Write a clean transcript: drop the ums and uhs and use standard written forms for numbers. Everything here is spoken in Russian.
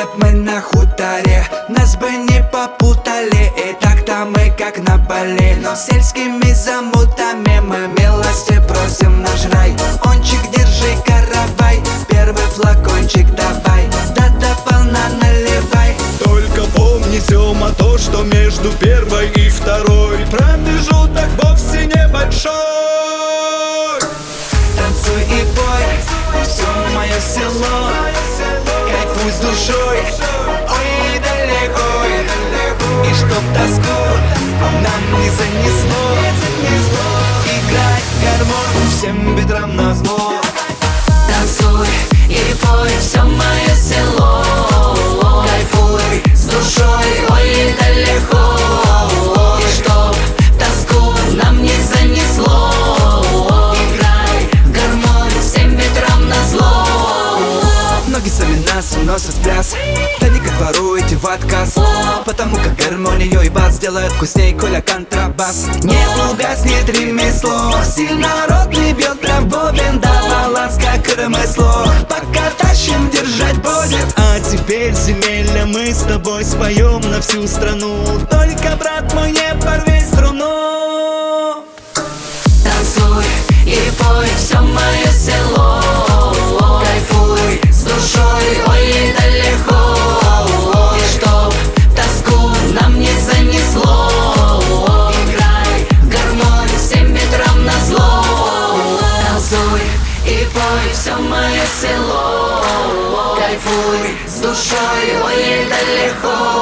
брат, мы на хуторе, нас бы не попутали. И так-то мы как на Бали, но сельскими замутами мы милости просим наш рай. Ончик, держи каравай, первый флакончик давай, да до полна наливай. Только помни, Сёма, то, что между первой и второй промежуток вовсе небольшой. Танцуй и пой, все мое село, кайфуй с душой, ой, и далеко. И чтоб тоску нам не занесло, играй гармонь всем бедрам назло. Танцуй и пой, все мое село, кайфуй с душой, ой, и далеко. И чтоб тоску нам не занесло, ноги сами нас уносят в пляс, да не ко двору идти в отказ, потому как гармонию и бас делают вкусней, коля контрабас. Не угаснет ремесло, сильно рот не бьет прям бобин, да баланс как ремесло, пока тащим держать будет. А теперь, земельно, мы с тобой споем на всю страну, только, брат мой, не порви струну. Танцуй и пой, все мое село, кайфуй с душой, ой, и далеко. И чтоб тоску нам не занесло, играй гармонь всем ветрам назло. Танцуй и пой, все мое село, кайфуй с душой, ой, и далеко.